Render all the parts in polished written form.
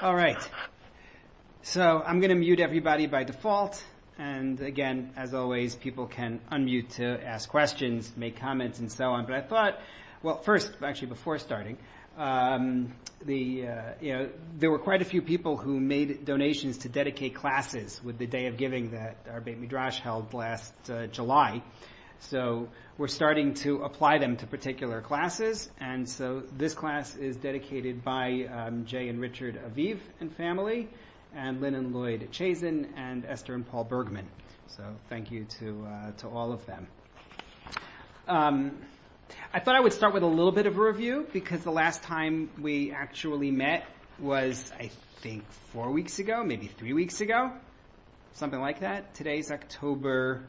All right. So I'm going to mute everybody by default. And again, as always, people can unmute to ask questions, make comments, and so on. But I thought, well, first, actually, before starting, there were quite a few people who made donations to dedicate classes with the Day of Giving that our Beit Midrash held last July. So we're starting to apply them to particular classes, and so this class is dedicated by Jay and Richard Aviv and family, and Lynn and Lloyd Chazen, and Esther and Paul Bergman. So thank you to all of them. I thought I would start with a little bit of a review, because the last time we actually met was, I think, 4 weeks ago, maybe 3 weeks ago, something like that. Today's October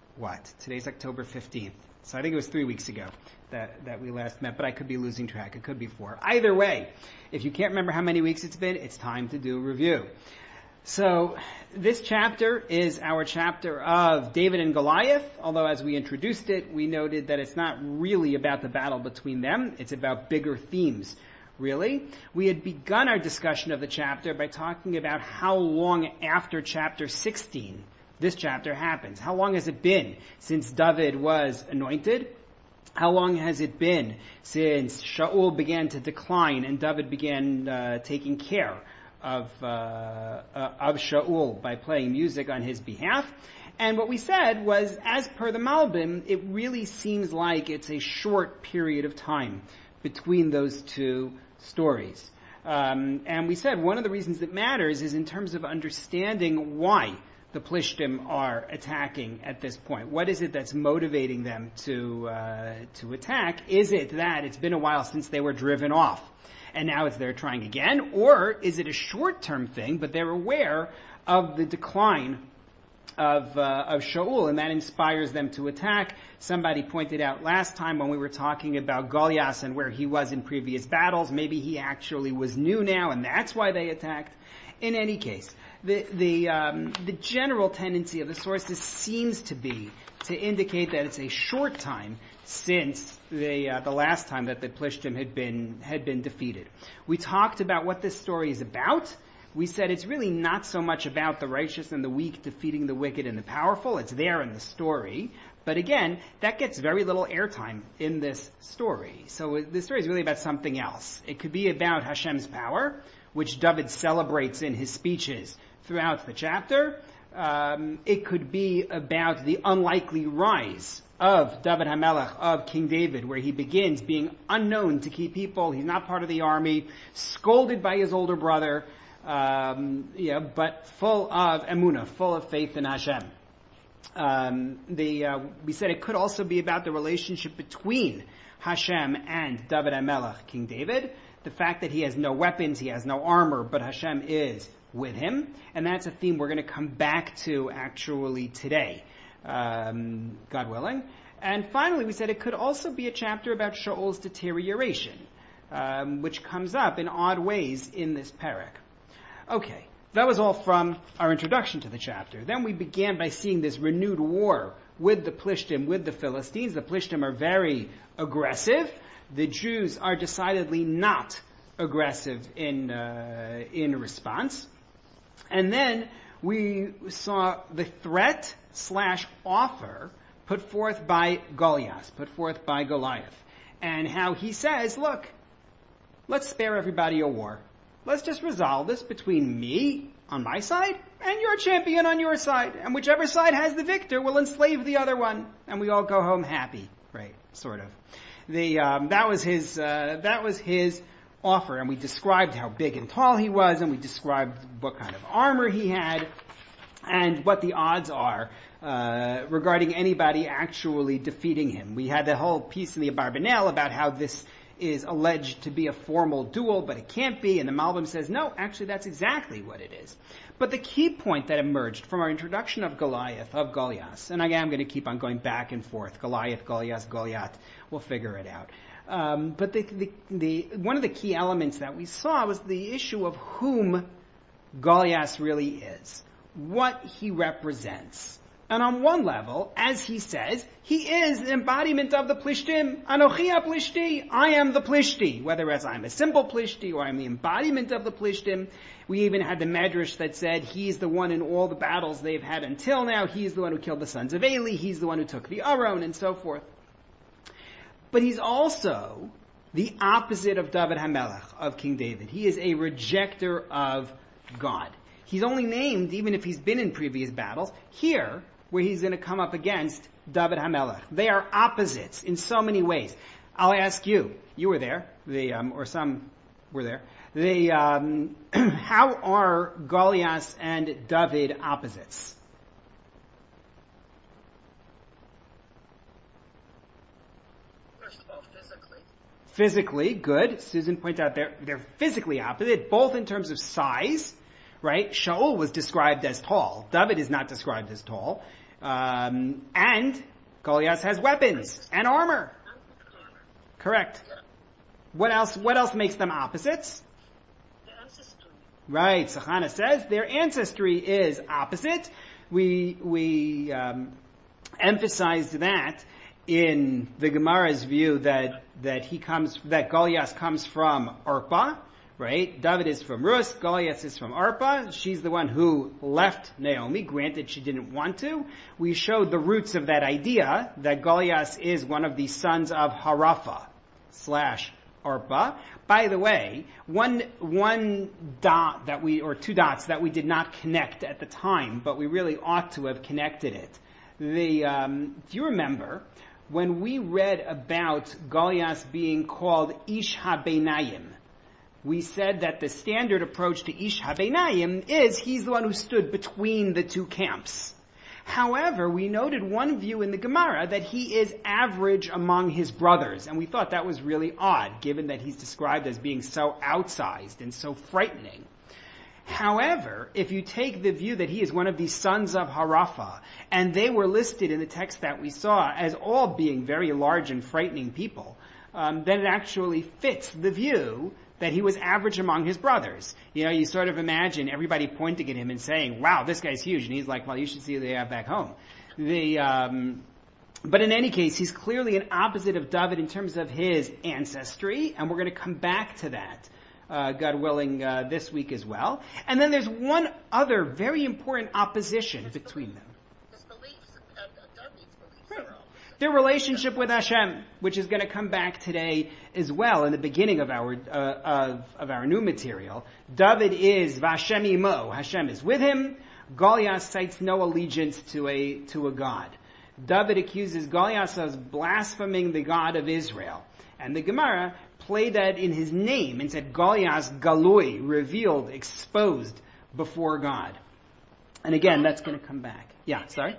15th. So I think it was 3 weeks ago that we last met, but I could be losing track. It could be 4. Either way, if you can't remember how many weeks it's been, it's time to do a review. So this chapter is our chapter of David and Goliath, although as we introduced it, we noted that it's not really about the battle between them. It's about bigger themes, really. We had begun our discussion of the chapter by talking about how long after chapter 16 this chapter happens. How long has it been since David was anointed? How long has it been since Shaul began to decline and David began taking care of Shaul by playing music on his behalf? And what we said was, as per the Malbim, it really seems like it's a short period of time between those two stories. And we said one of the reasons it matters is in terms of understanding why the Plishtim are attacking at this point. What is it that's motivating them to attack? Is it that it's been a while since they were driven off, and now they're trying again? Or is it a short-term thing, but they're aware of the decline of Shaul, and that inspires them to attack? Somebody pointed out last time when we were talking about Goliath and where he was in previous battles, maybe he actually was new now, and that's why they attacked. In any case, the general tendency of the sources seems to be to indicate that it's a short time since the last time that the Plishtim had been defeated. We talked about what this story is about. We said it's really not so much about the righteous and the weak defeating the wicked and the powerful. It's there in the story. But again, that gets very little airtime in this story. So the story is really about something else. It could be about Hashem's power, which David celebrates in his speeches throughout the chapter. It could be about the unlikely rise of David HaMelech, of King David, where he begins being unknown to key people. He's not part of the army, scolded by his older brother, but full of emunah, full of faith in Hashem. We said it could also be about the relationship between Hashem and David HaMelech, King David. The fact that he has no weapons, he has no armor, but Hashem is with him. And that's a theme we're going to come back to actually today, God willing. And finally, we said it could also be a chapter about Shaul's deterioration, which comes up in odd ways in this parak. Okay, that was all from our introduction to the chapter. Then we began by seeing this renewed war with the Plishtim, with the Philistines. The Plishtim are very aggressive. The Jews are decidedly not aggressive in response. And then we saw the threat / offer put forth by Goliath, put forth by Goliath, and how he says, look, let's spare everybody a war. Let's just resolve this between me on my side and your champion on your side. And whichever side has the victor will enslave the other one. And we all go home happy. Right, sort of. That was his offer, and we described how big and tall he was, and we described what kind of armor he had, and what the odds are regarding anybody actually defeating him. We had the whole piece in the Abarbanel about how this is alleged to be a formal duel, but it can't be, and the Malbim says, no, actually that's exactly what it is. But the key point that emerged from our introduction of Goliath, and again I'm going to keep on going back and forth, Goliath, Goliath, we'll figure it out. But one of the key elements that we saw was the issue of whom Goliath really is, what he represents. And on one level, as he says, he is the embodiment of the Plishtim. Anochi ha-Plishti. I am the Plishti. Whether as I'm a simple Plishti or I'm the embodiment of the Plishtim. We even had the Medrash that said he's the one in all the battles they've had until now. He's the one who killed the sons of Eli. He's the one who took the Aron and so forth. But he's also the opposite of David HaMelech, of King David. He is a rejecter of God. He's only named, even if he's been in previous battles, here, where he's going to come up against David HaMelech. They are opposites in so many ways. I'll ask you. You were there. Or some were there. How are Goliath and David opposites? First of all, physically. Physically, good. Susan points out they're physically opposite, both in terms of size, right? Shaul was described as tall. David is not described as tall. And Goliath has weapons and armor. Correct. What else makes them opposites? Ancestry. Right. Sachana says their ancestry is opposite. We emphasized that in the Gemara's view that Goliath comes from Orpah, right? David is from Rus, Goliath is from Orpah. She's the one who left Naomi. Granted, she didn't want to. We showed the roots of that idea that Goliath is one of the sons of Harapha / Orpah. By the way, one dot or two dots that we did not connect at the time, but we really ought to have connected it. Do you remember when we read about Goliath being called Ish HaBeinayim? We said that the standard approach to Ish HaBeinayim is he's the one who stood between the two camps. However, we noted one view in the Gemara that he is average among his brothers, and we thought that was really odd, given that he's described as being so outsized and so frightening. However, if you take the view that he is one of the sons of Harapha, and they were listed in the text that we saw as all being very large and frightening people, then it actually fits the view that he was average among his brothers. You know, you sort of imagine everybody pointing at him and saying, wow, this guy's huge. And he's like, well, you should see what they have back home. But in any case, he's clearly an opposite of David in terms of his ancestry, and we're going to come back to that, God willing, this week as well. And then there's one other very important opposition between them. His beliefs, David's beliefs Right. are all. Their relationship with Hashem, which is going to come back today as well in the beginning of our new material. David is Vashem imo. Hashem is with him. Goliath cites no allegiance to a god. David accuses Goliath of blaspheming the God of Israel. And the Gemara played that in his name and said Goliath galui, revealed, exposed before God. And again, that's going to come back. Yeah, sorry?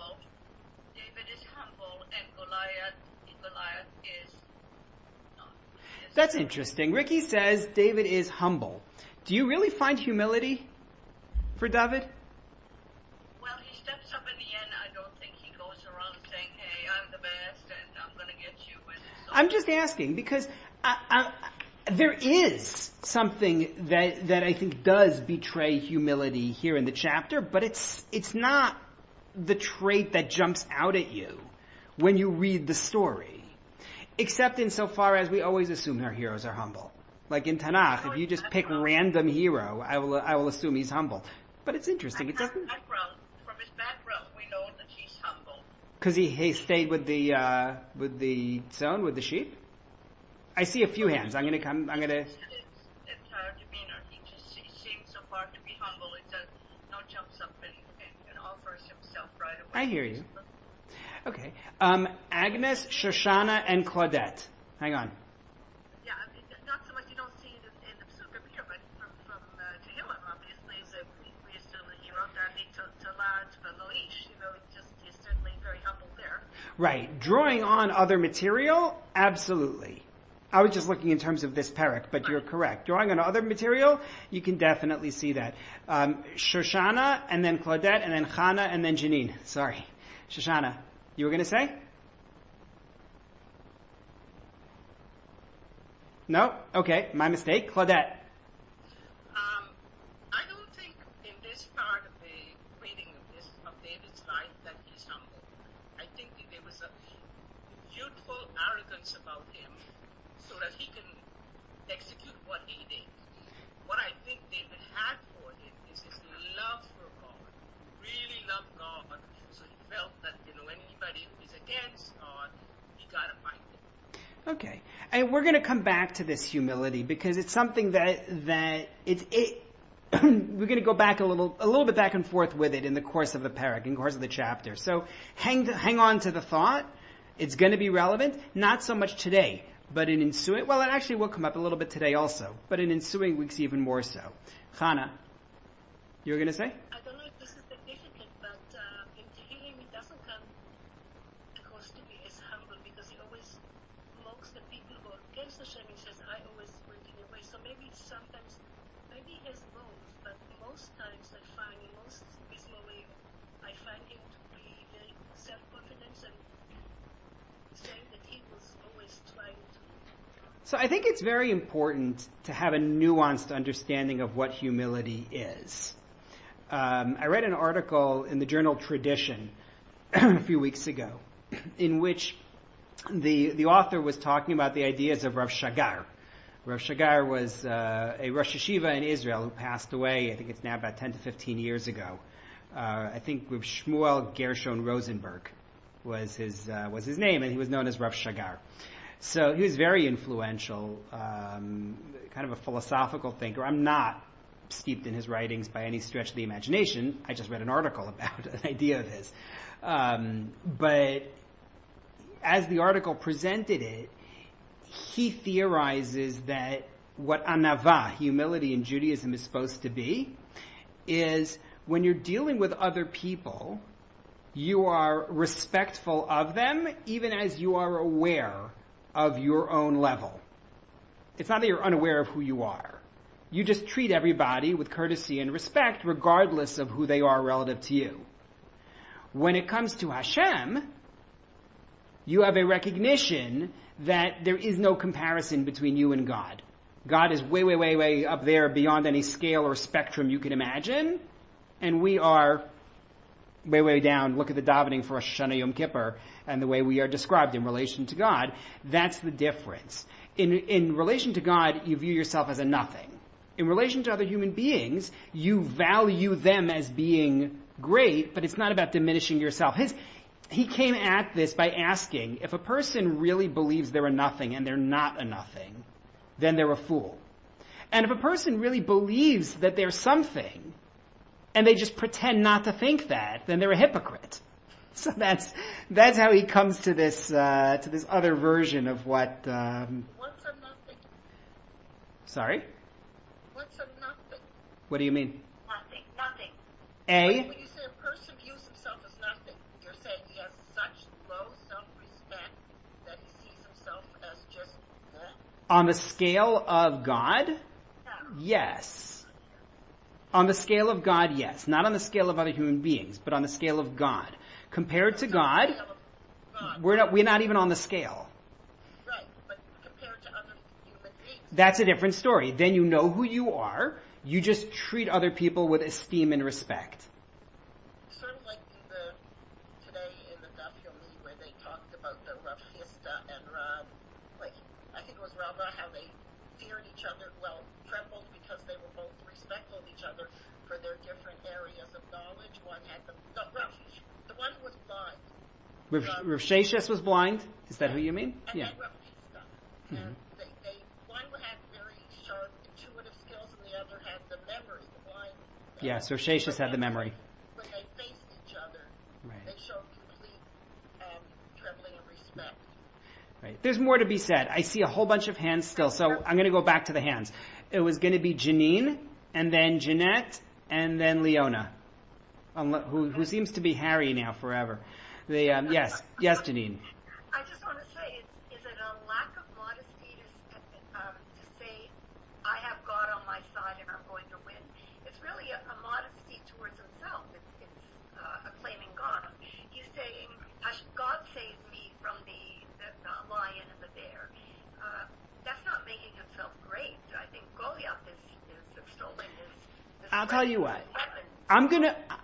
David is humble, and Goliath is not. That's interesting. Ricky says David is humble. Do you really find humility for David? Well, he steps up in the end. I don't think he goes around saying, hey, I'm the best, and I'm going to get you. And so I'm just asking because there is something that I think does betray humility here in the chapter, but it's not the trait that jumps out at you when you read the story, except insofar as we always assume our heroes are humble. Like in Tanakh, if you just pick random hero, I will assume he's humble. But it's interesting. It doesn't from his background, we know that he's humble. because he stayed with the tzon, with the sheep. I see a few hands. I'm gonna. His entire demeanor, he seems so far to be humble. It does not jumps up and offers himself right away. I hear you. Okay. Agnes, Shoshana, and Claudette. Hang on. Yeah, I mean, not so much you don't see it in the Psukim here, but from Tehillim, obviously, is that we assume that he wrote that to Lad, to Loish. You know, he's certainly very humble there. Right. Drawing on other material, absolutely. I was just looking in terms of this parak, but you're correct. Drawing on other material, you can definitely see that. Shoshana, and then Claudette, and then Chana, and then Janine. Sorry. Shoshana, you were going to say? No? Okay, my mistake. Claudette. I don't think in this part of the reading of his life that he's humble. I think that there was a youthful arrogance about him so that he can execute what he did. What I think David had for him is his love for God. Really loved God. So he felt that, anybody who is against God, he got to fight them. Okay. And we're going to come back to this humility because it's something that we're going to go back a little bit back and forth with it in the course of the parak, in the course of the chapter. So hang on to the thought. It's going to be relevant, not so much today, but in ensuing, well, it actually will come up a little bit today also, but in ensuing weeks even more so. Chana, you were going to say? I don't know if this is significant, but in Tehillim he doesn't come across to be as humble because he always mocks the people who are against Hashem. He says, I always went in your way. So maybe he has both, but most times I find, in most Bismillah, I find him to be very self-confident and saying that he was always trying to. So I think it's very important to have a nuanced understanding of what humility is. I read an article in the journal Tradition a few weeks ago in which the author was talking about the ideas of Rav Shagar. Rav Shagar was a Rosh Yeshiva in Israel who passed away, I think it's now about 10 to 15 years ago. I think Rav Shmuel Gershon Rosenberg was his name, and he was known as Rav Shagar. So he was very influential, kind of a philosophical thinker. I'm not steeped in his writings by any stretch of the imagination. I just read an article about an idea of his. But as the article presented it, he theorizes that what anava, humility in Judaism, is supposed to be, is when you're dealing with other people, you are respectful of them, even as you are aware of your own level. It's not that you're unaware of who you are. You just treat everybody with courtesy and respect, regardless of who they are relative to you. When it comes to Hashem, you have a recognition that there is no comparison between you and God. God is way, way, way, way up there beyond any scale or spectrum you can imagine, and we are way, way down. Look at the davening for Rosh Hashanah Yom Kippur and the way we are described in relation to God. That's the difference. In relation to God, you view yourself as a nothing. In relation to other human beings, you value them as being great, but it's not about diminishing yourself. He came at this by asking, if a person really believes they're a nothing and they're not a nothing, then they're a fool. And if a person really believes that they're something, and they just pretend not to think that, then they're a hypocrite. So that's how he comes to this other version of what. What's a nothing? Sorry? What's a nothing? What do you mean? Nothing. A. When you say a person views himself as nothing, you're saying he has such low self-respect that he sees himself as just that? On the scale of God, yes. On the scale of God, yes. Not on the scale of other human beings, but on the scale of God. Compared to God, we're not even on the scale. Right, but compared to other human beings. That's a different story. Then you know who you are. You just treat other people with esteem and respect. Sort of like today in the Daf Yomi where they talked about the Rav Chisda and Rav, I think it was Rava, how they feared each other, trembled because they were both respectful of each other for their different areas of knowledge. One had the one who was blind. Rav Sheshes was blind? Is that who you mean? And Yeah. then Rav Chisda. And one had very sharp intuitive skills and the other had the memory, the blind. Yes, Rav Sheshes had the memory. When they faced each other, Right. they showed complete trembling and respect. Right. There's more to be said. I see a whole bunch of hands still, so I'm going to go back to the hands. It was going to be Janine, and then Jeanette, and then Leona, who seems to be Harry now forever. Yes, Janine. I just want to say, is it a lack of modesty to say, I have God on my side and I'm going to win? It's really a modesty towards himself. It's acclaiming God. He's saying, God saved me from the lion and the bear. That's not making himself great. I think Goliath is extolling his I'll tell you what. weapon.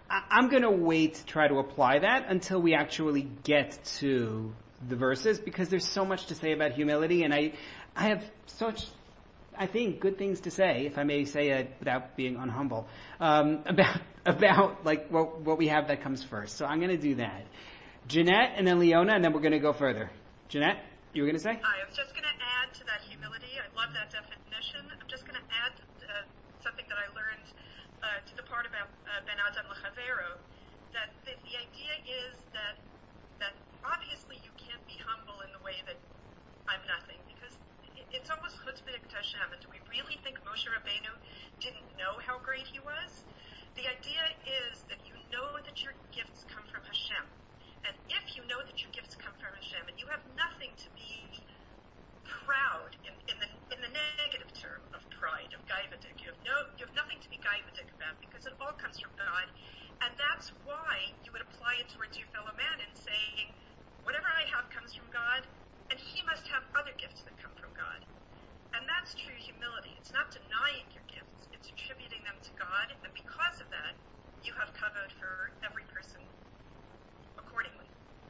I'm going to wait to try to apply that until we actually get to the verses, because there's so much to say about humility, and I have such, I think, good things to say, if I may say it without being unhumble, about like what we have that comes first. So I'm going to do that. Jeanette and then Leona, and then we're going to go further. Jeanette, you were going to say? I was just going to add to that humility. I love that definition. I'm just going to add something that I learned to the part about Ben Adam Lechavero, that the idea is that obviously you can't be humble in the way that I'm nothing, because it's almost chutzpah Hashem. And do we really think Moshe Rabbeinu didn't know how great he was? The idea is that you know that your gifts come from Hashem. And if you know that your gifts come from Hashem, and you have nothing to be proud in the negative term of pride, of gaivadik, you have nothing to be gaivadik about, because it all comes from God. And that's why you would apply it towards your fellow man and saying, whatever I have comes from God, and he must have other gifts that come from God. And that's true humility. It's not denying your gifts, it's attributing them to God, and because of that, you have kavod for every person accordingly.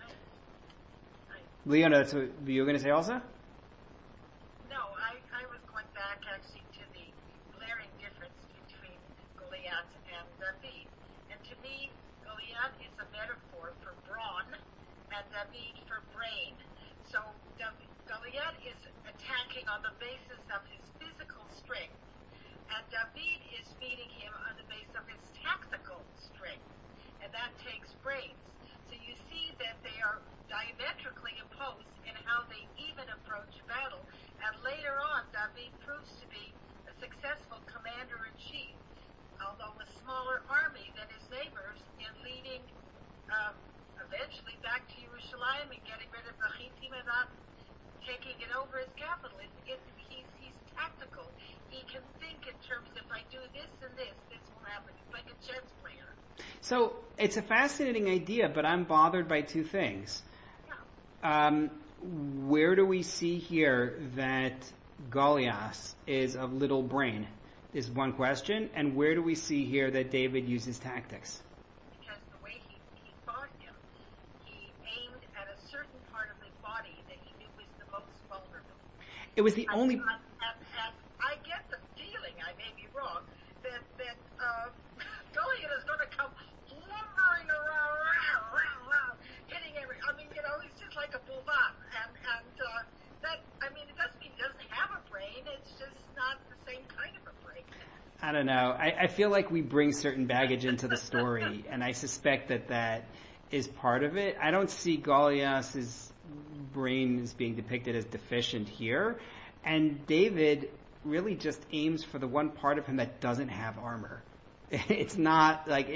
Leona, that's what you were going to say also? No, I was going back actually to the glaring difference between Goliath and David. And to me, Goliath is a metaphor for brawn and David for brain. So Goliath is attacking on the basis of his physical strength, and David is meeting him on the basis of his tactical strength, and that takes brains. So you see that they are diametrically opposed in how they even approach battle, and later on David proves to be a successful commander-in-chief, although a smaller army than his neighbors, in leading eventually back to Yerushalayim and getting rid of the Chitim and not taking it over as capital. He's tactical. He can think in terms, if I do this and this will happen. He's like a chess player. So it's a fascinating idea, but I'm bothered by two things. Yeah. Where do we see here that Goliath is of little brain is one question, and where do we see here that David uses tactics? Because the way he fought him, he aimed at a certain part of the body that he knew was the most vulnerable. It was the only... And I get the feeling, I may be wrong, that Goliath is going to come lumbering around, hitting every... I mean, he's just like a bulldog. And that, I mean, it doesn't mean he doesn't have a brain. It's just not the same kind of a brain. I don't know. I feel like we bring certain baggage into the story, and I suspect that is part of it. I don't see Goliath's brain as being depicted as deficient here, and David really just aims for the one part of him that doesn't have armor. It's not like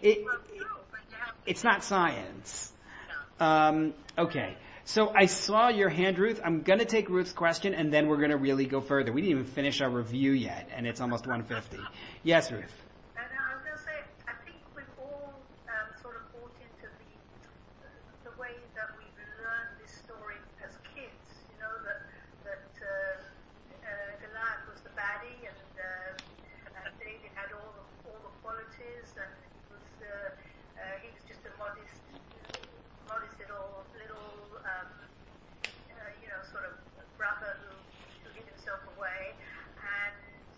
it's not science. Okay. So I saw your hand, Ruth. I'm going to take Ruth's question, and then we're going to really go further. We didn't even finish our review yet, and it's almost 1:50. Yes, Ruth. And I was going to say, I think we've all sort of bought into the way that we've learned this story as kids. You know, that Goliath was the baddie, and David had all the qualities, and he was just a modest little sort of brother who hid himself away, and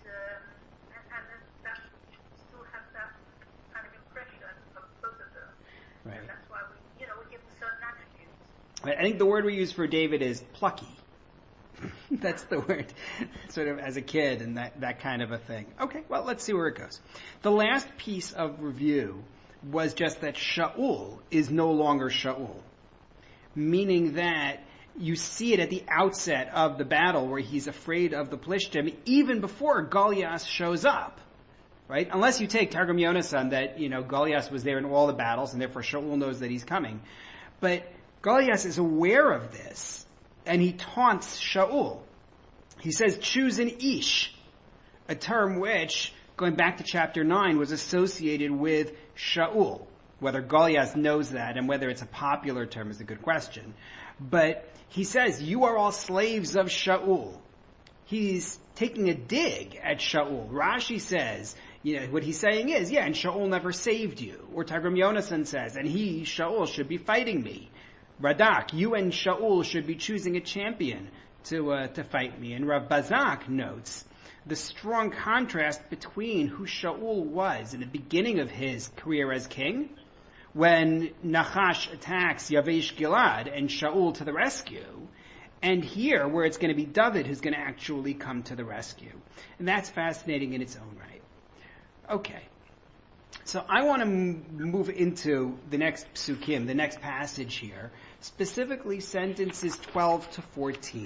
that still has that kind of impression of both of them. Right. And that's why we give them certain attributes. I think the word we use for David is plucky. That's the word, sort of as a kid, and that kind of a thing. Okay, well, let's see where it goes. The last piece of review was just that Shaul is no longer Shaul, meaning that you see it at the outset of the battle where he's afraid of the Plishtim even before Goliath shows up, right? Unless you take Targum Yonasan that, Goliath was there in all the battles and therefore Shaul knows that he's coming. But Goliath is aware of this and he taunts Shaul. He says, choose an ish, a term which, going back to chapter 9, was associated with Shaul. Whether Goliath knows that and whether it's a popular term is a good question. But he says, you are all slaves of Shaul. He's taking a dig at Shaul. Rashi says, What he's saying is, and Shaul never saved you. Or Targum Yonasan says, and Shaul, should be fighting me. Radak, you and Shaul should be choosing a champion to fight me. And Rav Bazak notes the strong contrast between who Shaul was in the beginning of his career as king, when Nachash attacks Yavesh Gilad and Shaul to the rescue, and here where it's going to be David who's going to actually come to the rescue. And that's fascinating in its own right. Okay. So I want to move into the next psukim, the next passage here, specifically sentences 12 to 14.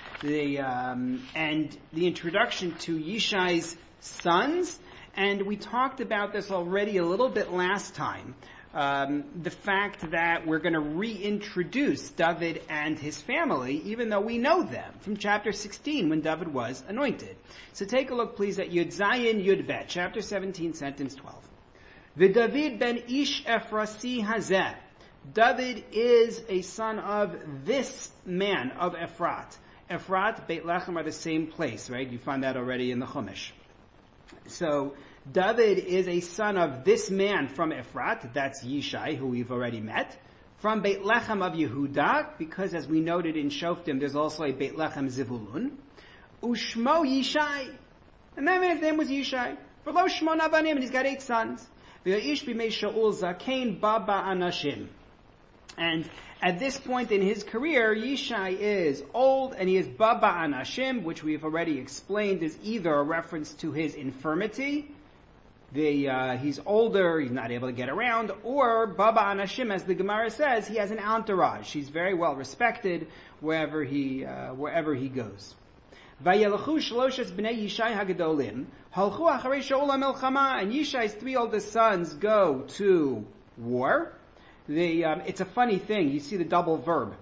And the introduction to Yishai's sons, and we talked about this already a little bit last time. The fact that we're going to reintroduce David and his family, even though we know them from chapter 16 when David was anointed. So take a look, please, at Yud Zayin Yud Bet, chapter 17, sentence 12. V'David ben Ish Ephrasi Hazeh. David is a son of this man of Ephrat. Ephrat, Beit Lechem are the same place, right? You find that already in the Chumash. So David is a son of this man from Ephrat, that's Yishai, who we've already met, from Beit Lechem of Yehuda, because as we noted in Shoftim, there's also a Beit Lechem Zivulun. Ushmo Yishai, and that man's name was Yishai. V'lo Shmo Navanim, and he's got 8 sons. V'yish b'mei Shaul zakein baba anashim. And at this point in his career, Yishai is old, and he is baba anashim, which we've already explained is either a reference to his infirmity, he's older, he's not able to get around, or Baba Anashim, as the Gemara says, he has an entourage. He's very well respected wherever he goes. Vayelchu shloshes bnei Yishai hagadolim halchu acharei Shaul hamilchama, and Yishai's 3 oldest sons go to war. It's a funny thing. You see the double verb.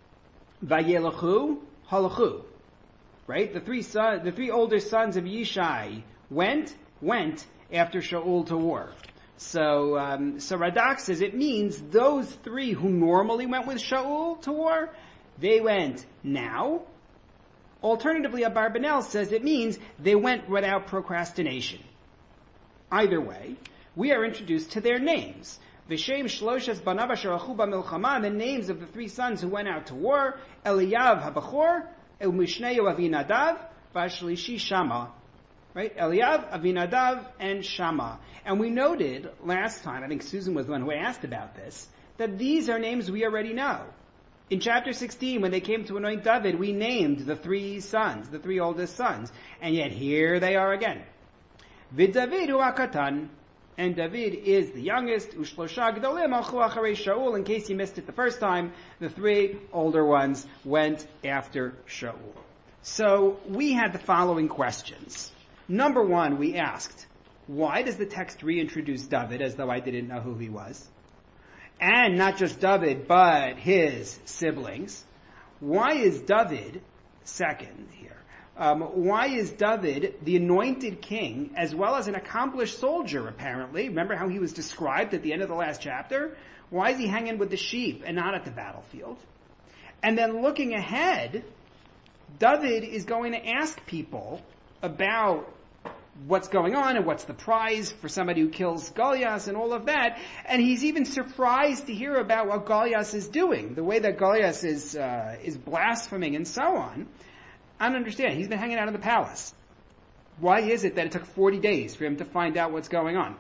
Vayelchu halchu, right? The 3 older sons of Yishai went after Shaul to war. So Radak says it means those 3 who normally went with Shaul to war, they went now. Alternatively, Abarbanel says it means they went without procrastination. Either way, we are introduced to their names. V'shem shloshes banav asher alchu b'milchama, the names of the 3 sons who went out to war, Eliyav habachor, Umishneu Avinadav, Vashlishi Shama. Right? Eliyav, Avinadav, and Shama. And we noted last time, I think Susan was the one who asked about this, that these are names we already know. In chapter 16, when they came to anoint David, we named the 3 sons, the 3 oldest sons. And yet here they are again. V'David hu akatan, and David is the youngest. Ushlosha gdolim alchu acharei Shaul. In case you missed it the first time, the 3 older ones went after Shaul. So we had the following questions. Number 1, we asked, why does the text reintroduce David as though I didn't know who he was? And not just David, but his siblings. Why is David, second here, why is David the anointed king as well as an accomplished soldier apparently? Remember how he was described at the end of the last chapter? Why is he hanging with the sheep and not at the battlefield? And then looking ahead, David is going to ask people about what's going on and what's the prize for somebody who kills Goliath and all of that. And he's even surprised to hear about what Goliath is doing, the way that Goliath is blaspheming and so on. I don't understand. He's been hanging out in the palace. Why is it that it took 40 days for him to find out what's going on?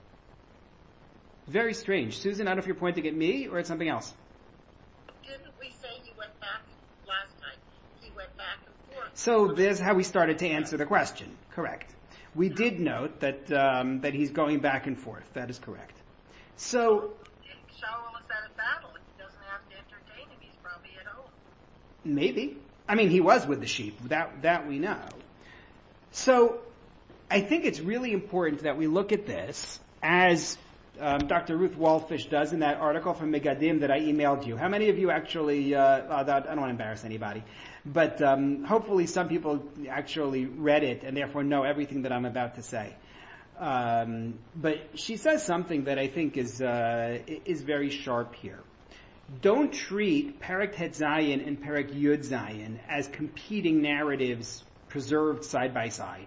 Very strange. Susan, I don't know if you're pointing at me or at something else. Didn't we say he went back last time? He went back and forth. So there's how we started to answer the question. Correct. We did note that he's going back and forth. That is correct. So Shaul is at a battle. If he doesn't have to entertain him, he's probably at home. maybe. I mean, he was with the sheep. That we know. So I think it's really important that we look at this as Dr. Ruth Wallfish does in that article from Megadim that I emailed you. How many of you actually, I don't want to embarrass anybody, but hopefully some people actually read it and therefore know everything that I'm about to say. But she says something that I think is very sharp here. Don't treat Perek Het Zayin and Perek Yud Zayin as competing narratives preserved side by side.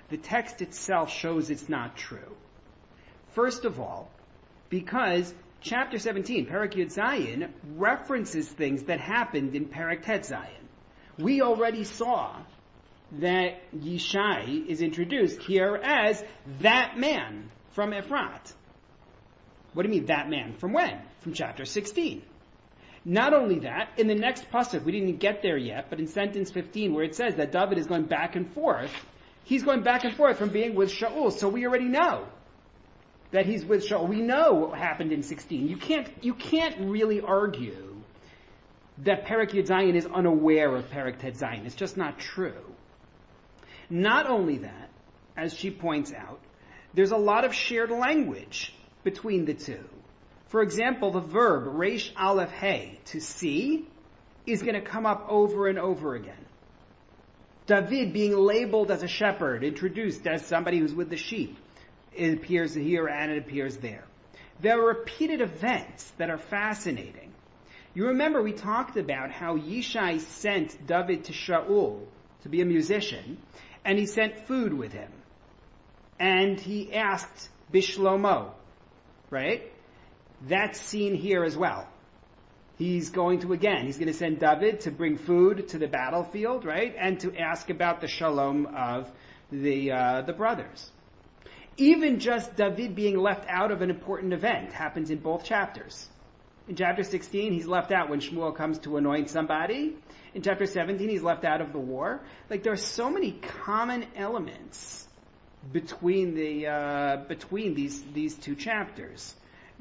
the text itself shows it's not true. First of all, because chapter 17, Perek Yud Zayin, references things that happened in Perek Tet Zayin. We already saw that Yishai is introduced here as that man from Ephrat. What do you mean, that man? From when? From chapter 16. Not only that, in the next pasuk, we didn't get there yet, but in sentence 15, where it says that David is going back and forth, he's going back and forth from being with Shaul, so we already know that he's with Shaul. We know what happened in 16. You can't really argue that Perek Yud Zayin is unaware of Perek Tet Zayin. It's just not true. Not only that, as she points out, there's a lot of shared language between the two. For example, the verb Reish Aleph Hey, to see, is going to come up over and over again. David being labeled as a shepherd, introduced as somebody who's with the sheep, it appears here and it appears there. There are repeated events that are fascinating. You remember we talked about how Yishai sent David to Shaul to be a musician, and he sent food with him. And he asked Bishlomo, right? That's seen here as well. He's going to send David to bring food to the battlefield, right? And to ask about the shalom of the brothers. Even just David being left out of an important event happens in both chapters. In chapter 16, he's left out when Shmuel comes to anoint somebody. In chapter 17, he's left out of the war. Like, there are so many common elements between these two chapters.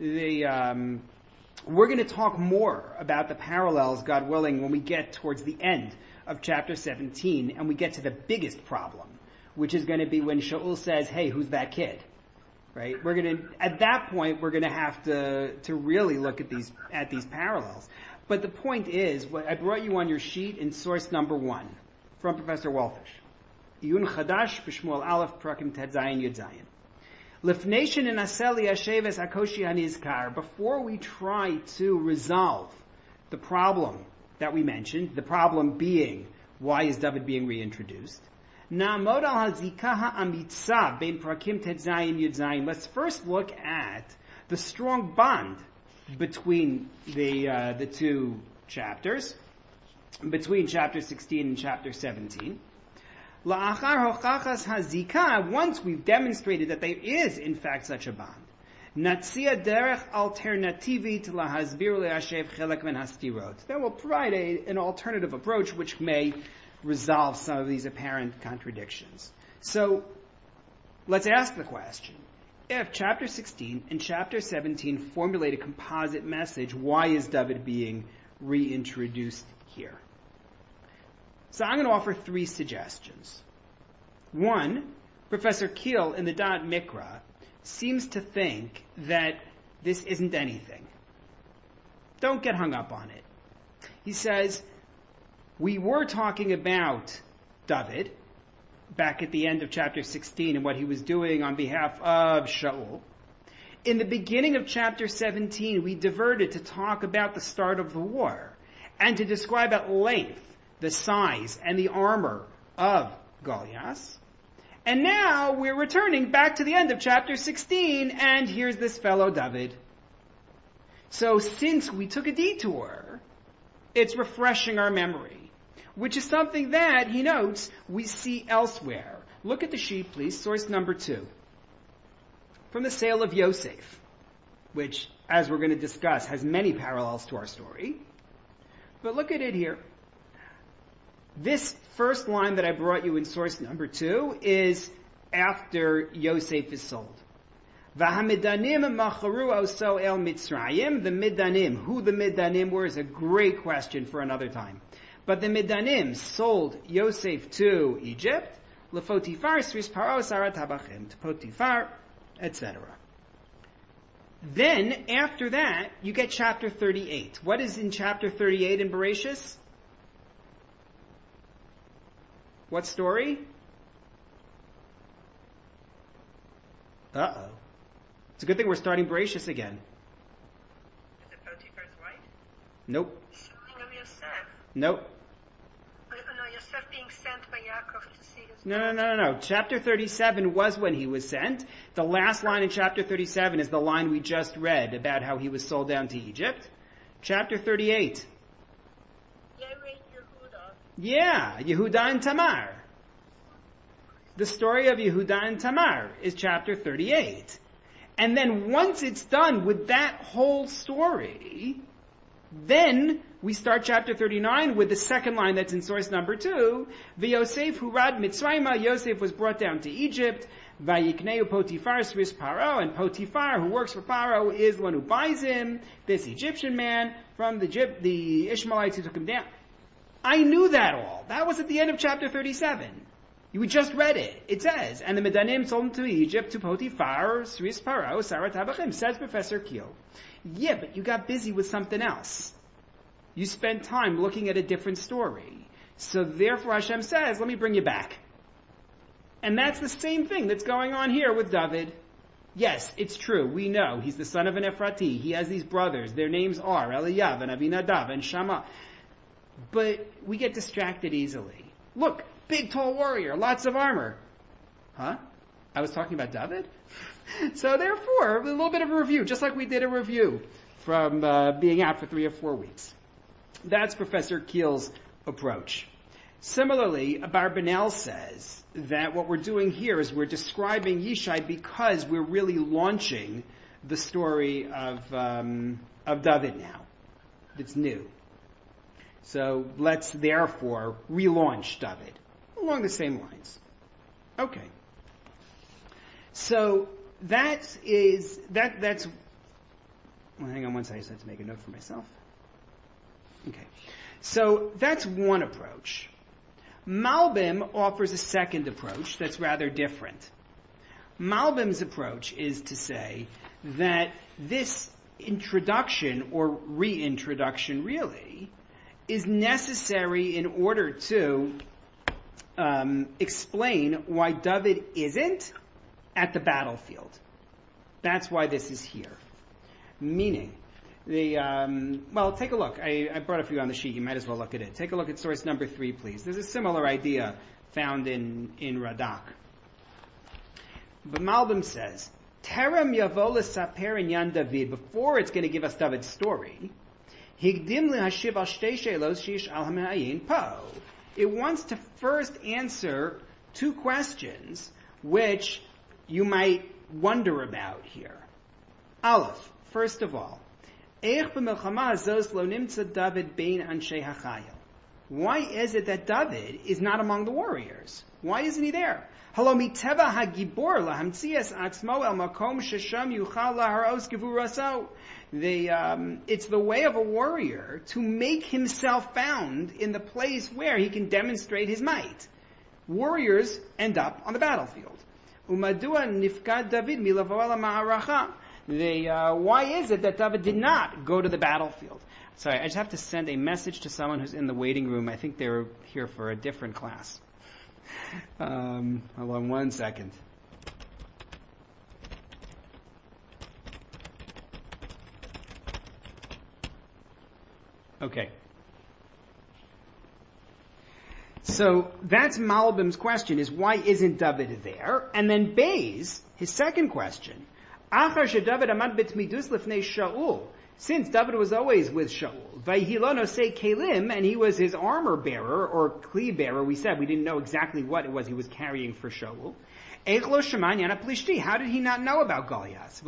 We're going to talk more about the parallels, God willing, when we get towards the end of chapter 17 and we get to the biggest problem, which is going to be when Shaul says, "Hey, who's that kid?" Right? At that point, we're going to have to really look at these parallels. But the point is, what I brought you on your sheet in source number 1 from Professor Wolfish. Iyun Chadash b'Shmuel Aleph Prakim Tet Zayin Yud Zayin. Lefnation in Aseli Hasheves Akoshi Hanizkar. Before we try to resolve the problem that we mentioned, the problem being, why is David being reintroduced? Na'amod al hazikah ha'amitza bein prakim tet zayin yud zayin. Let's first look at the strong bond between the two chapters, between chapter 16 and chapter 17. La'achar hochachas hazikah, once we've demonstrated that there is in fact such a bond, natzia derech alternativit lahasbir le'ashev chelek men hastirot. Then we'll provide an alternative approach which may resolve some of these apparent contradictions. So, let's ask the question. If chapter 16 and chapter 17 formulate a composite message, why is David being reintroduced here? So I'm going to offer 3 suggestions. 1, Professor Kiel in the Da'at Mikra seems to think that this isn't anything. Don't get hung up on it. He says, we were talking about David back at the end of chapter 16 and what he was doing on behalf of Shaul. In the beginning of chapter 17, we diverted to talk about the start of the war and to describe at length the size and the armor of Goliath. And now we're returning back to the end of chapter 16, and here's this fellow David. So since we took a detour, it's refreshing our memory, which is something that, he notes, we see elsewhere. Look at the sheet, please, source number 2. From the sale of Yosef, which, as we're going to discuss, has many parallels to our story. But look at it here. This first line that I brought you in source number 2 is after Yosef is sold. V'hamidanim macharu oso el Mitzrayim. The Midanim, who the Midanim were, is a great question for another time. But the Midanim sold Yosef to Egypt, lefotifar sris paro sarat habachim, to Potifar, etc. Then, after that, you get chapter 38. What is in chapter 38 in Bereshis? What story? Uh-oh. It's a good thing we're starting Bereshis again. Is it Potiphar's wife? Nope. Selling of Yosef. Nope. No, Yosef being sent by Yaakov to see his No. Chapter 37 was when he was sent. The last line in chapter 37 is the line we just read about how he was sold down to Egypt. Chapter 38. Yeah, Yehuda and Tamar. The story of Yehuda and Tamar is chapter 38. And then once it's done with that whole story, then we start chapter 39 with the second line that's in source number 2. V'Yosef hurad Mitzrayma, Yosef was brought down to Egypt. Vayikneu Potifar Sris Paro, and Potifar, who works for Paro, is the one who buys him, this Egyptian man from the Ishmaelites who took him down. I knew that all. That was at the end of chapter 37. We just read it. It says, and the Medanim sold him to Egypt, to Potifar, Sris Paro, Sarat Habachim, says Professor Keel. Yeah, but you got busy with something else. You spent time looking at a different story. So therefore Hashem says, let me bring you back. And that's the same thing that's going on here with David. Yes, it's true. We know he's the son of an Ephrati. He has these brothers. Their names are Eliyav and Abinadab and Shammah. But we get distracted easily. Look, big tall warrior, lots of armor. Huh? I was talking about David? So therefore, a little bit of a review, just like we did a review from being out for 3 or 4 weeks. That's Professor Keel's approach. Similarly, Abarbanel says that what we're doing here is we're describing Yishai because we're really launching the story of David now. It's new. So let's therefore relaunch David along the same lines. Okay. So that's well, hang on one second, I just have to make a note for myself. Okay. So that's one approach. Malbim offers a second approach that's rather different. Malbim's approach is to say that this introduction, or reintroduction really, is necessary in order to explain why David isn't at the battlefield. That's why this is here. Meaning, well, take a look. I brought a few on the sheet. You might as well look at it. Take a look at source number 3, please. There's a similar idea found in Radak. But Malbim says, Terem yavo l'saper inyan David, before it's going to give us David's story, higdim lehashiv al shtei shelos sheish al ha'me'ayin po. It wants to first answer 2 questions which you might wonder about here. Aleph, first of all, why is it that David is not among the warriors? Why isn't he there? It's the way of a warrior to make himself found in the place where he can demonstrate his might. Warriors end up on the battlefield. Why is it that David did not go to the battlefield? Sorry, I just have to send a message to someone who's in the waiting room. I think they were here for a different class. Hold on one second. Okay. So that's Malbim's question, is why isn't David there? And then Bayes, his second question, since David was always with Shaul, and he was his armor bearer, or kli bearer, we didn't know exactly what it was he was carrying for Shaul. How did he not know about Goliath?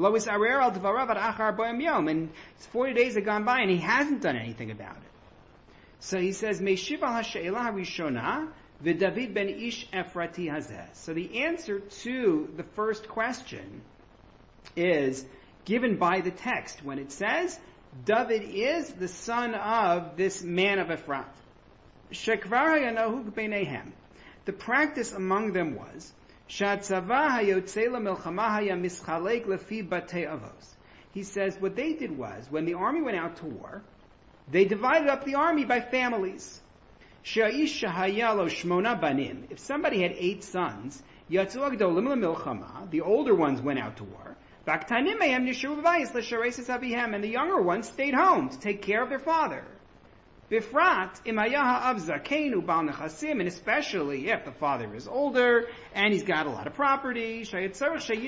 And 40 days have gone by and he hasn't done anything about it. So he says, Meshiv al ha'she'ela harishona v'David ben ish Ephrati hazeh. So the answer to the first question is given by the text when it says, David is the son of this man of Ephrath. Shekvar hayanohug beinehem. The practice among them was, Shatzava hayotzei lemilchama haya mischalek lefi batei avos. He says what they did was, when the army went out to war, they divided up the army by families. Sha'ish shahayalo shmona banim. If somebody had 8 sons, yatzu agdolim lemilchama, the older ones went out to war. And the younger ones stayed home to take care of their father. Bifrat imayaha av zakenu bal nechasim, and especially if the father is older and he's got a lot of property. So most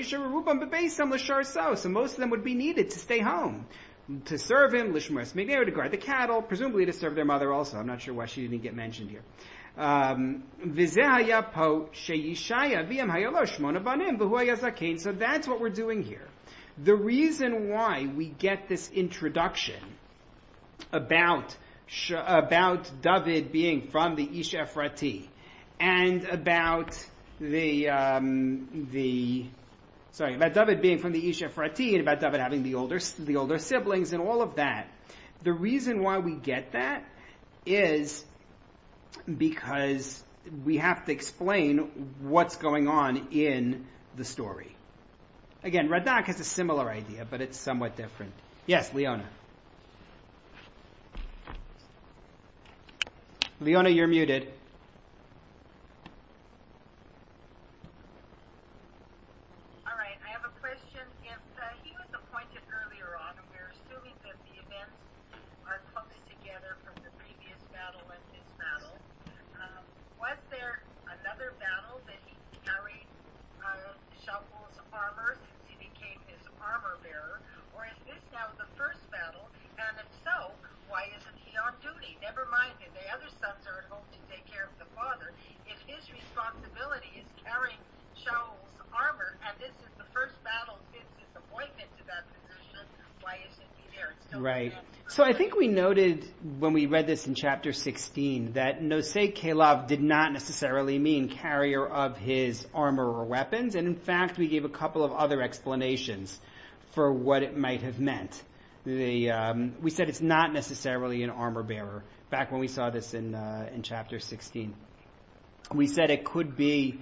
of them would be needed to stay home, to serve him, lishmeres migner, to guard the cattle, presumably to serve their mother also. I'm not sure why she didn't get mentioned here. So that's what we're doing here. The reason why we get this introduction about David being from the Ish Ephrati and about about David being from the Ish Ephrati and about David having the older siblings and all of that. The reason why we get that is because we have to explain what's going on in the story. Again, Radak has a similar idea, but it's somewhat different. Yes, Leona. Leona, you're muted. All right, I have a question. If he was appointed earlier on, and we're assuming that the events are close together from the previous battle and this battle, was there another battle that he carried Shaul's armor since he became his armor bearer, or is this now the first battle? And if so, why isn't he on duty? Never mind that the other sons are at home to take care of the father. If his responsibility is carrying Shaul's armor, and this is the first battle since his appointment to that position, why isn't he there? It's still right. So I think we noted when we read this in chapter 16 that Nosei Kelav did not necessarily mean carrier of his armor or weapons, and in fact we gave a couple of other explanations for what it might have meant. We said it's not necessarily an armor bearer. Back when we saw this in chapter 16, we said it could be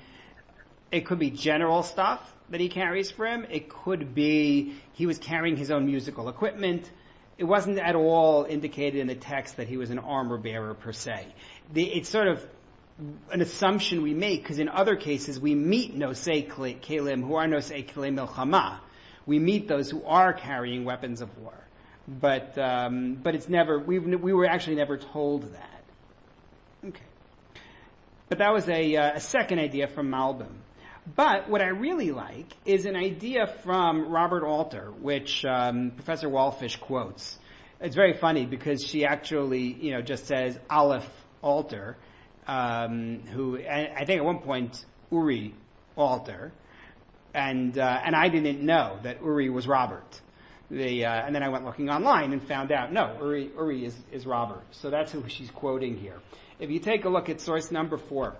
general stuff that he carries for him. It could be he was carrying his own musical equipment. It wasn't at all indicated in the text that he was an armor bearer per se. It's sort of an assumption we make because in other cases we meet nosei kelim who are nosei kelim milchama. We meet those who are carrying weapons of war. But it's never, we were actually never told that. Okay. But that was a second idea from Malbim. But what I really like is an idea from Robert Alter, which Professor Walfish quotes. It's very funny because she actually, just says Aleph Alter, who, I think at one point, Uri Alter, and I didn't know that Uri was Robert. And then I went looking online and found out, no, Uri is Robert. So that's who she's quoting here. If you take a look at source number 4,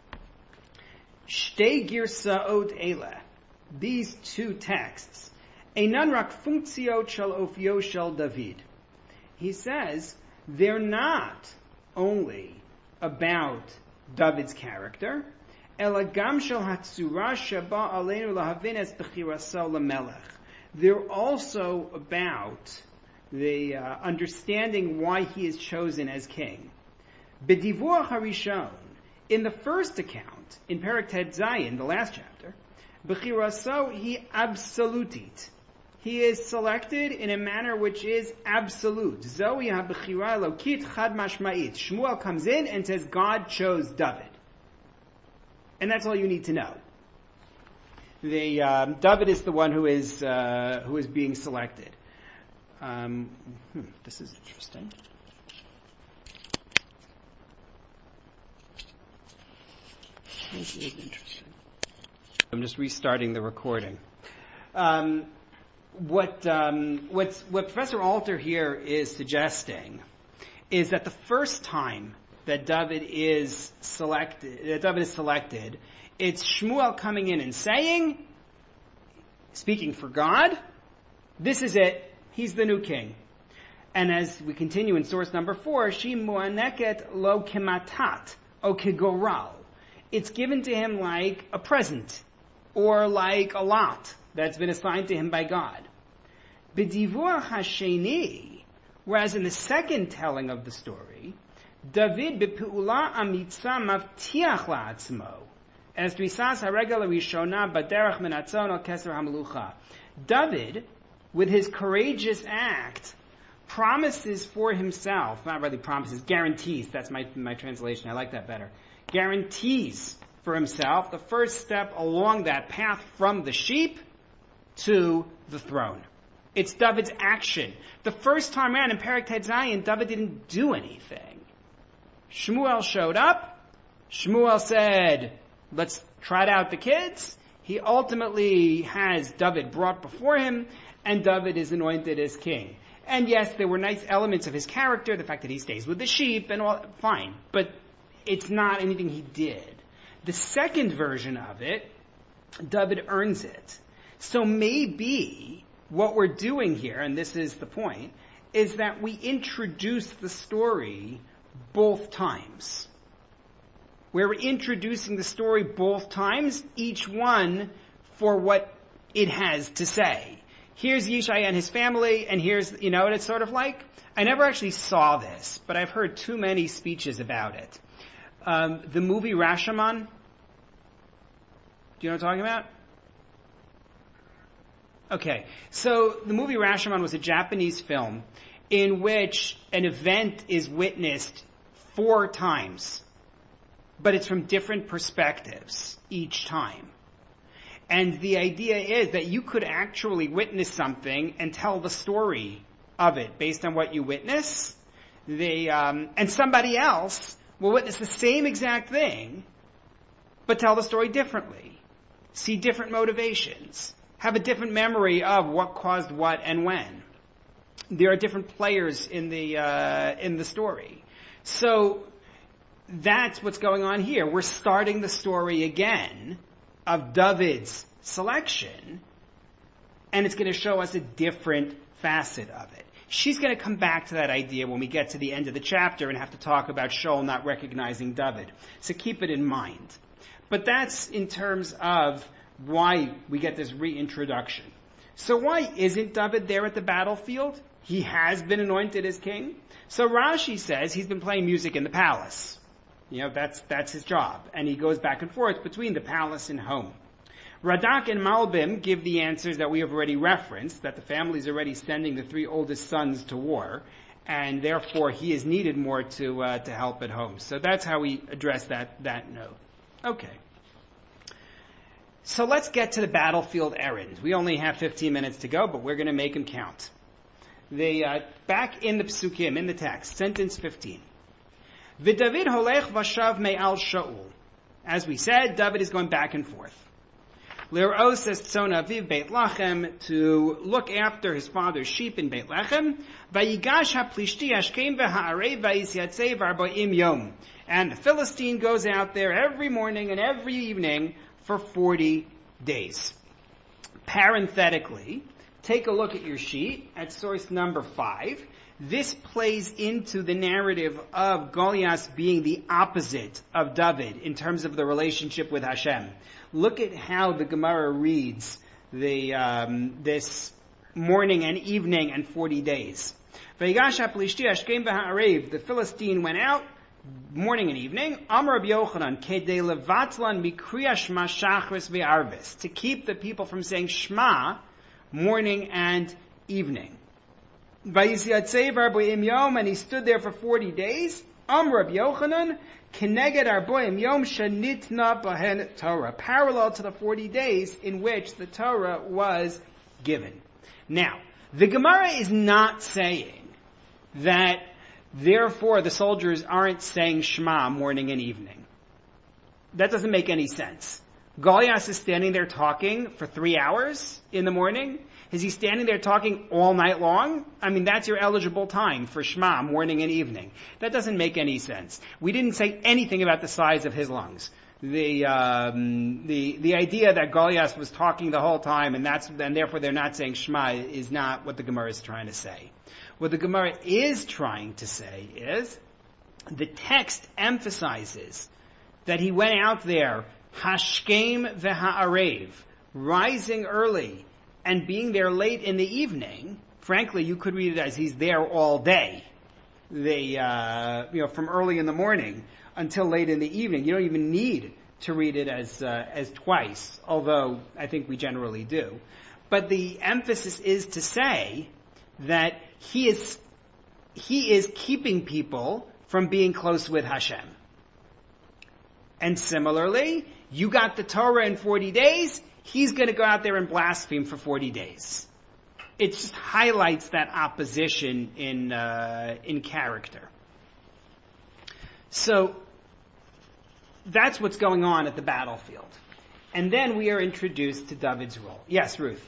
Shtei Girsa'ot Ele, these two texts, Einan rak funktziot shel ofio shel David. He says they're not only about David's character, ela gam shel hatzura sheba aleinu lahavin es bechiraso lemelech. They're also about the understanding why he is chosen as king. B'divuach harishon, in the first account, in Perek Tet Zayin, the last chapter, b'chiraso he absolutit. He is selected in a manner which is absolute. Zohi ha-b'chira elokit chad mashma'it. Shmuel comes in and says God chose David. And that's all you need to know. David is the one who is being selected. This is interesting. This is interesting. I'm just restarting the recording. What Professor Alter here is suggesting is that the first time that David is selected, it's Shmuel coming in and saying, speaking for God, this is it, he's the new king. And as we continue in source number 4, Shi mu'aneket lo kematat, o kegoral. It's given to him like a present, or like a lot that's been assigned to him by God. B'divuach hasheni, whereas in the second telling of the story, David b'pe'ula amitza mavtiach la'atzmo, as trisas haregel harishona baderach menatzon al keser hamelucha. David, with his courageous act promises for himself, not really promises, guarantees, that's my translation, I like that better, guarantees for himself the first step along that path from the sheep to the throne. It's David's action. The first time around in Perek Tet Zayin, David didn't do anything. Shmuel showed up. Shmuel said, let's trot out the kids. He ultimately has David brought before him, and David is anointed as king. And yes, there were nice elements of his character, the fact that he stays with the sheep and all, fine. But it's not anything he did. The second version of it, David earns it. So maybe what we're doing here, and this is the point, is that we introduce the story both times. We're introducing the story both times, each one for what it has to say. Here's Yishai and his family, and here's, what it's sort of like? I never actually saw this, but I've heard too many speeches about it. The movie Rashomon, do you know what I'm talking about? Okay, so the movie Rashomon was a Japanese film in which an event is witnessed 4 times, but it's from different perspectives each time. And the idea is that you could actually witness something and tell the story of it based on what you witness. And somebody else will witness the same exact thing, but tell the story differently, see different motivations, have a different memory of what caused what and when. There are different players in the story. So that's what's going on here. We're starting the story again of David's selection, and it's going to show us a different facet of it. She's going to come back to that idea when we get to the end of the chapter and have to talk about Shaul not recognizing David. So keep it in mind. But that's in terms of why we get this reintroduction. So why isn't David there at the battlefield? He has been anointed as king. So Rashi says he's been playing music in the palace. That's his job. And he goes back and forth between the palace and home. Radak and Malbim give the answers that we have already referenced, that the family is already sending the 3 oldest sons to war, and therefore he is needed more to help at home. So that's how we address that note. Okay. So let's get to the battlefield errand. We only have 15 minutes to go, but we're going to make them count. Back in the Psukim, in the text, sentence 15. V'David holech vashav me'al Shaul. As we said, David is going back and forth. L'r'os es tzon aviv Beit Lachem, to look after his father's sheep in Beit Lachem. Vayigash ha'plishti ashkem v'ha'arei v'yisyatzei v'arboim yom. And the Philistine goes out there every morning and every evening for 40 days. Parenthetically, take a look at your sheet at source number 5. This plays into the narrative of Goliath being the opposite of David in terms of the relationship with Hashem. Look at how the Gemara reads this morning and evening and 40 days. The Philistine went out morning and evening. Amar Rabbi Yochanan, kedei levatlan mikriya shma shachris ve'arvis, to keep the people from saying Shema morning and evening. Vayisyatzei v'arboim yom, and he stood there for 40 days. Amar Rabbi Yochanan, keneged arboim yom shenitna bahen Torah, parallel to the 40 days in which the Torah was given. Now, the Gemara is not saying that therefore the soldiers aren't saying Shema morning and evening. That doesn't make any sense. Goliath is standing there talking for 3 hours in the morning. Is he standing there talking all night long? I mean, that's your eligible time for Shema, morning and evening. That doesn't make any sense. We didn't say anything about the size of his lungs. The idea that Goliath was talking the whole time and therefore they're not saying Shema is not what the Gemara is trying to say. What the Gemara is trying to say is the text emphasizes that he went out there hashkem v'ha'arev, rising early and being there late in the evening. Frankly, you could read it as he's there all day. From early in the morning until late in the evening. You don't even need to read it as twice, although I think we generally do. But the emphasis is to say that he is he is keeping people from being close with Hashem. And similarly, you got the Torah in 40 days, he's going to go out there and blaspheme for 40 days. It just highlights that opposition in character. So, that's what's going on at the battlefield. And then we are introduced to David's role. Yes, Ruth.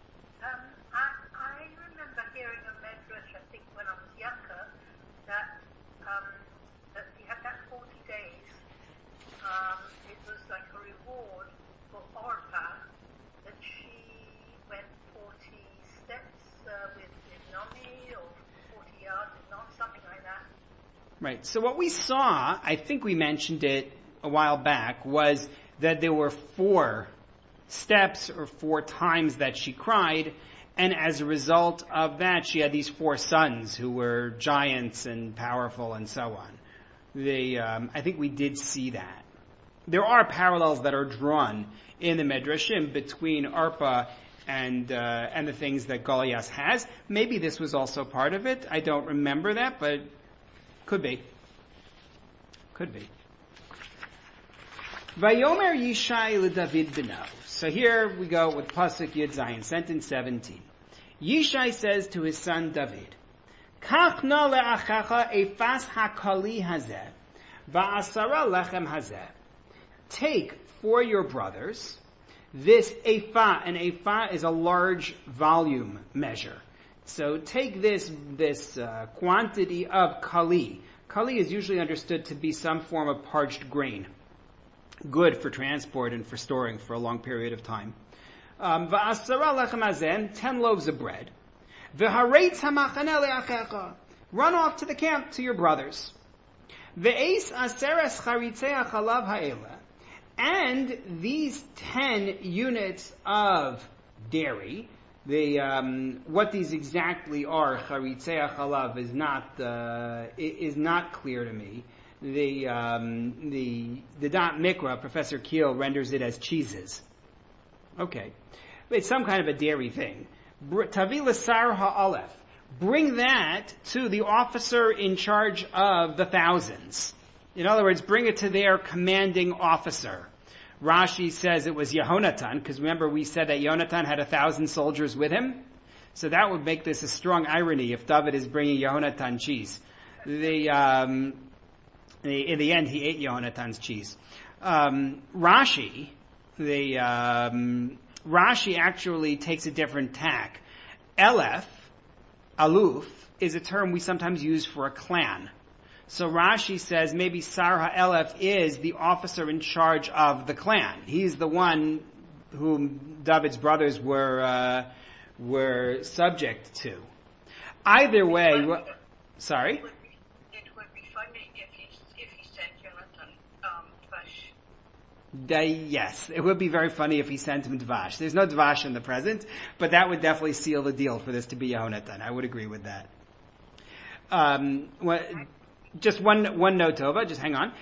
I remember hearing a medrash, I think when I was younger, that he had that 40 days. It was like a reward for Orpah, that she went 40 steps with Nomi, or 40 yards with Nomi, something like that. Right. So what we saw, I think we mentioned it a while back, was that there were 4 steps or 4 times that she cried, and as a result of that, she had these 4 sons who were giants and powerful and so on. I think we did see that. There are parallels that are drawn in the Medrashim between Arpa and the things that Goliath has. Maybe this was also part of it. I don't remember that, but could be. Could be. Vayomer Yishai LeDavid beno. So here we go with Pasuk Yud Zayin, sentence 17. Yishai says to his son David, Kach na le'achacha efas hakali hazeh, va'asara lechem hazeh. Take for your brothers this ephah, and ephah is a large volume measure. So take this quantity of kali. Kali is usually understood to be some form of parched grain, good for transport and for storing for a long period of time. Va'asara lechem hazeh, 10 loaves of bread. V'haretz hamachaneh le'achecha. Run off to the camp to your brothers. Ve'eis aseres charitzei hachalav ha'ela. And these 10 units of dairy, what these exactly are, charitzei hachalav, is not clear to me. The Da'at Mikra, Professor Keel renders it as cheeses. Okay. It's some kind of a dairy thing. Tavi l'sar ha'alef. Bring that to the officer in charge of the thousands. In other words, bring it to their commanding officer. Rashi says it was Yehonatan, because remember we said that Yonatan had 1,000 soldiers with him. So that would make this a strong irony if David is bringing Yehonatan cheese. In the end, he ate Yehonatan's cheese. Rashi actually takes a different tack. Aluf, is a term we sometimes use for a clan. So Rashi says maybe Sar HaElef is the officer in charge of the clan. He's the one whom David's brothers were subject to. Either way, sorry? It would be funny if he sent Jonathan Dvash. Yes, it would be very funny if he sent him Dvash. There's no Dvash in the present, but that would definitely seal the deal for this to be Yehonatan. I would agree with that. Just one note, Tova. Just hang on.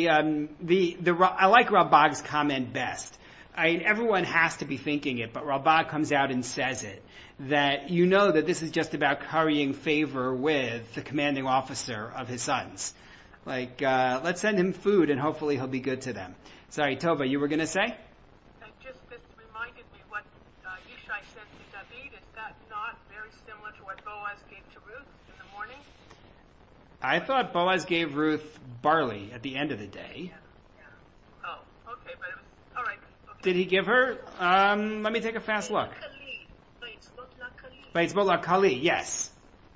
I like Ralbag's comment best. Everyone has to be thinking it, but Ralbag comes out and says it, that you know that this is just about currying favor with the commanding officer of his sons. Let's send him food and hopefully he'll be good to them. Sorry, Tova, you were going to say? This reminded me what Yishai said to David. Is that not very similar to what Boaz gave to Ruth in the morning? I thought Boaz gave Ruth barley at the end of the day. Oh, okay, but it was, all right. Okay. Did he give her? Let me take a fast look. Beitzbot Kali, yes.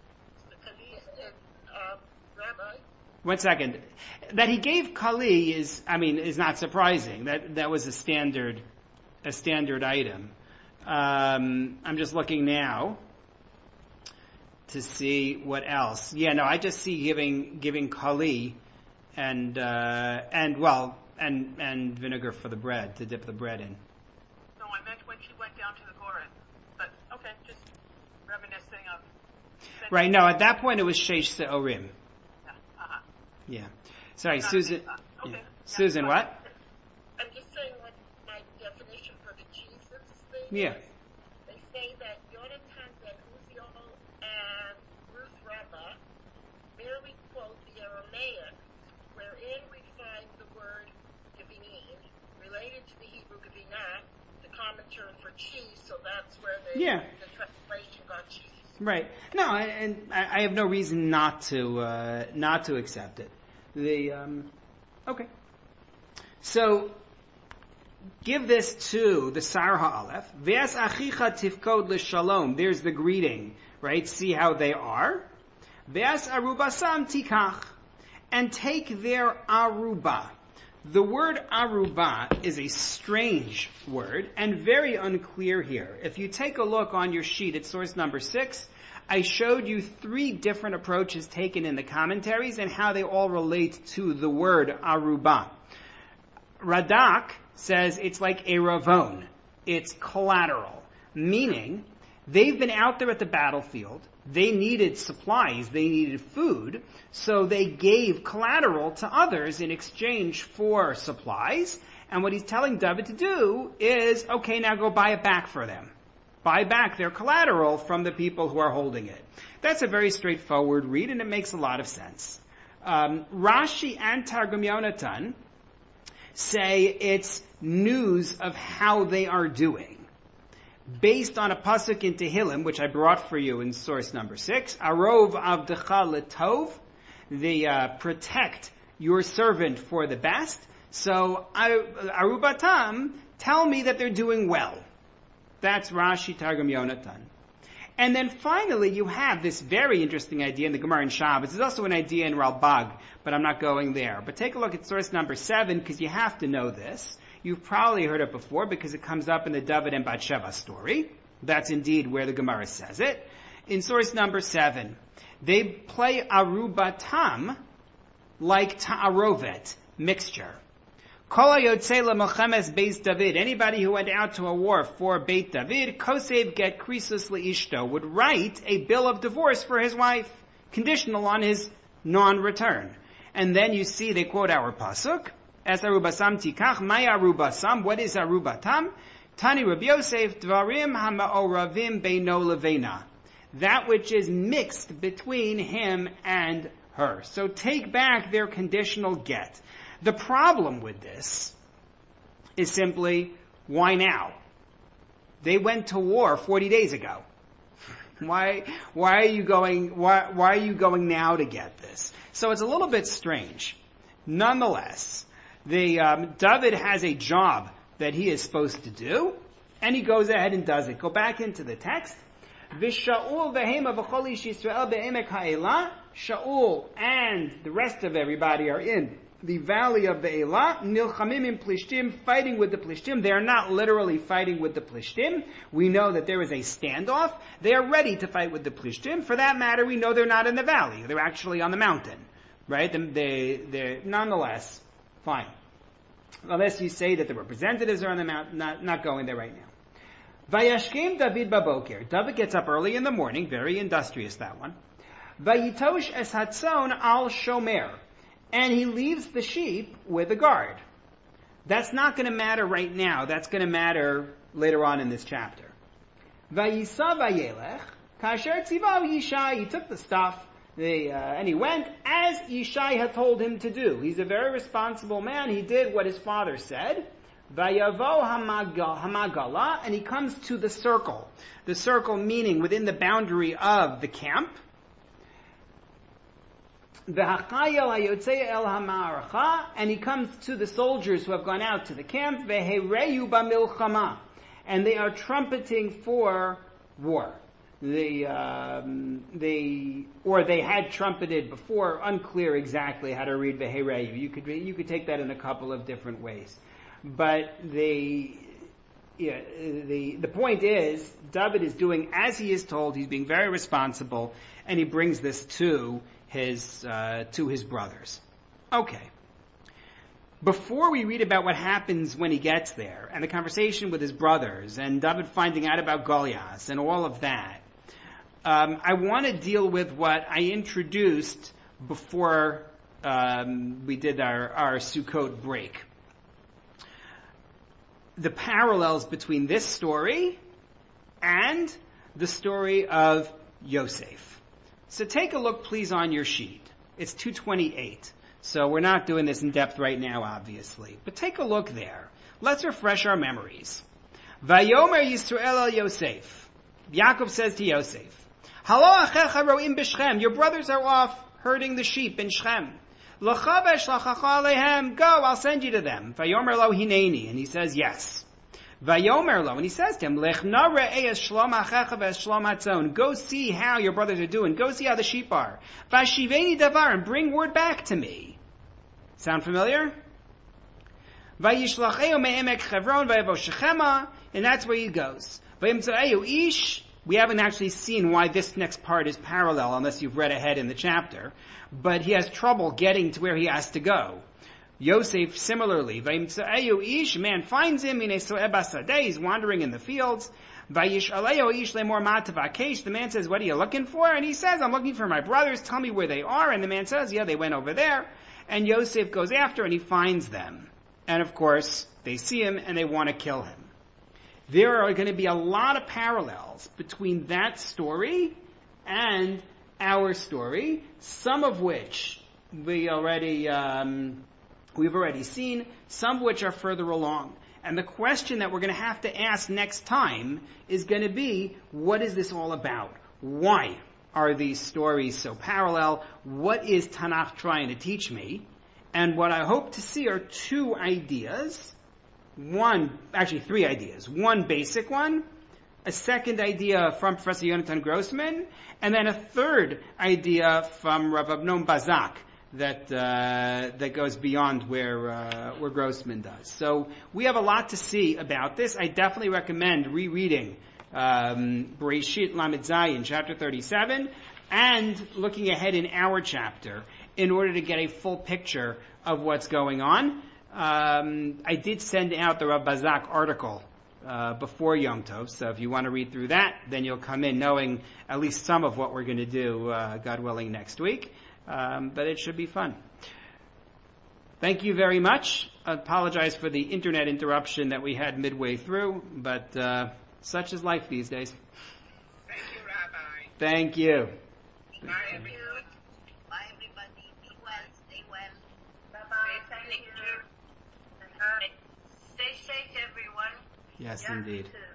Rabbi? One second. That he gave Kali is not surprising. That was a standard item. I'm just looking now to see what else. Yeah, no, I just see giving Kali and vinegar for the bread, to dip the bread in. No, I meant when she went down to the Goren. But, okay, just reminiscing of... Right, no, at that point it was Sheish Se'orim. Yeah, uh-huh. Yeah. Sorry, Susan. Okay. Yeah. Susan, what? I'm just saying what my definition for the Jesus thing Yeah. is. They say that Jonathan ben Uziel and Ruth Rabbah merely quote the Aramaic, wherein we find the word gavinin related to the Hebrew gavinat, the common term for cheese, so that's where the translation got cheese. Right. No, and I have no reason not to accept it. Okay. So, give this to the Sar Ha'alef. Ve'as achicha tifkod l'shalom. There's the greeting, right? See how they are. Ve'as arubasam tikach. And take their aruba. The word aruba is a strange word and very unclear here. If you take a look on your sheet at source number 6, I showed you 3 different approaches taken in the commentaries and how they all relate to the word aruba. Radak says it's like a ravon. It's collateral. Meaning, they've been out there at the battlefield. They needed supplies. They needed food. So they gave collateral to others in exchange for supplies. And what he's telling David to do is, okay, now go buy it back for them. Buy back their collateral from the people who are holding it. That's a very straightforward read, and it makes a lot of sense. Rashi and Targum Yonatan say it's news of how they are doing. Based on a pasuk in Tehillim, which I brought for you in source number 6, Arov avdecha letov, protect your servant for the best. So, Arubatam, tell me that they're doing well. That's Rashi Targum Yonatan. And then finally, you have this very interesting idea in the Gemara in Shabbos. There's also an idea in Ralbag, but I'm not going there. But take a look at source number 7, because you have to know this. You've probably heard it before, because it comes up in the David and Bathsheba story. That's indeed where the Gemara says it. In source number 7, they play arubatam like ta'arovet, mixture. Kol hayotzei lemelchemes beis David. Anybody who went out to a war for Beit David, kosev get krisus leishto, would write a bill of divorce for his wife, conditional on his non-return. And then you see they quote our pasuk, as arubasam tikach, may arubasam, what is arubatam? Tani Rabbi Yosef, dvarim ha'ma'oravim beino levena. That which is mixed between him and her. So take back their conditional get. The problem with this is simply, why now? They went to war 40 days ago. Why are you going now to get this? So it's a little bit strange. Nonetheless, David has a job that he is supposed to do, and he goes ahead and does it. Go back into the text. V'Shaul v'hema v'chol ish Yisrael be'emek ha'elah. Shaul and the rest of everybody are in the valley of the Elah, nilchamim in Plishtim, fighting with the Plishtim. They are not literally fighting with the Plishtim. We know that there is a standoff. They are ready to fight with the Plishtim. For that matter, we know they're not in the valley. They're actually on the mountain. Right? They're nonetheless, fine. Unless you say that the representatives are on the mountain, not going there right now. Vayashkem David baboker. David gets up early in the morning, very industrious that one. Vayitosh es hatzon al shomer. And he leaves the sheep with a guard. That's not going to matter right now. That's going to matter later on in this chapter. Vayisa vayelech, kasher tzivav Yishai. He took the stuff, and he went as Yishai had told him to do. He's a very responsible man. He did what his father said. Vayavo hamagala, and he comes to the circle. The circle meaning within the boundary of the camp. And he comes to the soldiers who have gone out to the camp, and they are trumpeting for war. They had trumpeted before, unclear exactly how to read Vehereyu. You could take that in a couple of different ways. But the point is, David is doing as he is told. He's being very responsible, and he brings this to his brothers. Okay. Before we read about what happens when he gets there, and the conversation with his brothers, and David finding out about Goliath, and all of that, I want to deal with what I introduced before we did our Sukkot break. The parallels between this story and the story of Yosef. So take a look, please, on your sheet. It's 228. So we're not doing this in depth right now, obviously. But take a look there. Let's refresh our memories. Vayomer Yisrael el Yosef. Yaakov says to Yosef, Halo achecha ro'im b'Shchem. Your brothers are off herding the sheep in Shechem. L'chavesh l'chacha alehem. Go, I'll send you to them. Vayomer lo hineni. And he says, yes. Vayomer lo. And he says to him, Lech na re'ez shlom achecha ve'ez shlom hatzon. Go see how your brothers are doing. Go see how the sheep are. Vashiveni davar. And bring word back to me. Sound familiar? Vayishlacheu me'emek Chevron vayavo Shechema. And that's where he goes. Vayimtza'eu ish. We haven't actually seen why this next part is parallel unless you've read ahead in the chapter. But he has trouble getting to where he has to go. Yosef, similarly, Vayimtza'eu ish, man finds him, he's wandering in the fields. Vayishaleo ish lemor matavakesh, the man says, what are you looking for? And he says, I'm looking for my brothers, tell me where they are. And the man says, yeah, they went over there. And Yosef goes after and he finds them. And of course, they see him and they want to kill him. There are going to be a lot of parallels between that story and our story, some of which we've already seen, some of which are further along. And the question that we're going to have to ask next time is going to be, what is this all about? Why are these stories so parallel? What is Tanakh trying to teach me? And what I hope to see are two ideas. Three ideas. One basic one, a second idea from Professor Yonatan Grossman, and then a third idea from Rav Avnon Bazak that goes beyond where Grossman does. So we have a lot to see about this. I definitely recommend rereading Bereshit Lamed Zayin, chapter 37, and looking ahead in our chapter in order to get a full picture of what's going on. I did send out the Rav Bazak article before Yom Tov, so if you want to read through that, then you'll come in knowing at least some of what we're going to do, God willing, next week. But it should be fun. Thank you very much. I apologize for the internet interruption that we had midway through, but such is life these days. Thank you, Rabbi. Thank you. Bye, everyone. Bye, everybody. Be well. Stay well. Bye-bye. Thank you. Stay safe, everyone. Yes, Yeah, indeed. you too.